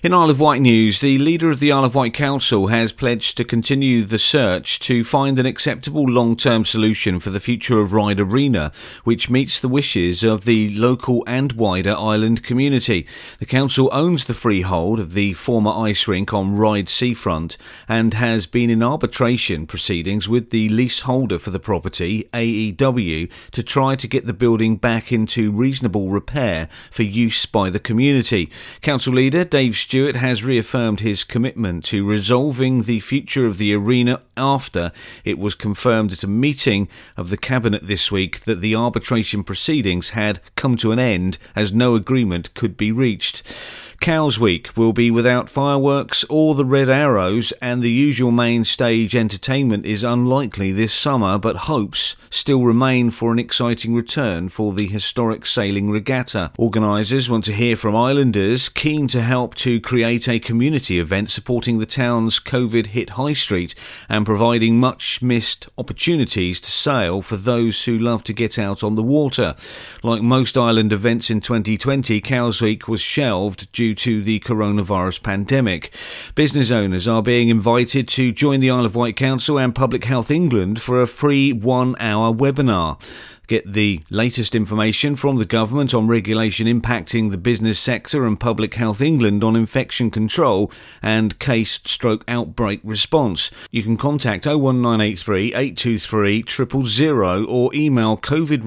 In Isle of Wight news, the leader of the Isle of Wight Council has pledged to continue the search to find an acceptable long-term solution for the future of Ryde Arena, which meets the wishes of the local and wider island community. The council owns the freehold of the former ice rink on Ryde seafront and has been in arbitration proceedings with the leaseholder for the property, AEW, to try to get the building back into reasonable repair for use by the community. Council leader Dave Stewart has reaffirmed his commitment to resolving the future of the arena after it was confirmed at a meeting of the Cabinet this week that the arbitration proceedings had come to an end as no agreement could be reached. Cowes Week will be without fireworks or the red arrows, and the usual main stage entertainment is unlikely this summer, but hopes still remain for an exciting return for the historic sailing regatta. Organisers want to hear from islanders keen to help to create a community event supporting the town's COVID-hit high street and providing much-missed opportunities to sail for those who love to get out on the water. Like most island events in 2020, Cowes Week was shelved due to the coronavirus pandemic. Business owners are being invited to join the Isle of Wight Council and Public Health England for a free 1-hour webinar. Get the latest information from the government on regulation impacting the business sector and Public Health England on infection control and case/outbreak response. You can contact 01983 823 000 or email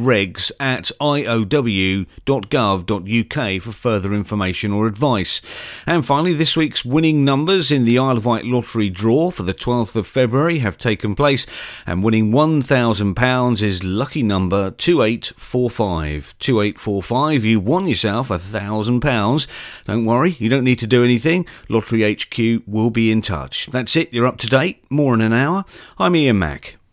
covidregs@iow.gov.uk for further information or advice. And finally, this week's winning numbers in the Isle of Wight lottery draw for the 12th of February have taken place, and winning £1,000 is lucky number 2845. 2845, you won yourself £1,000. Don't worry, you don't need to do anything. Lottery HQ will be in touch. That's it, you're up to date. More in an hour. I'm Ian Mack.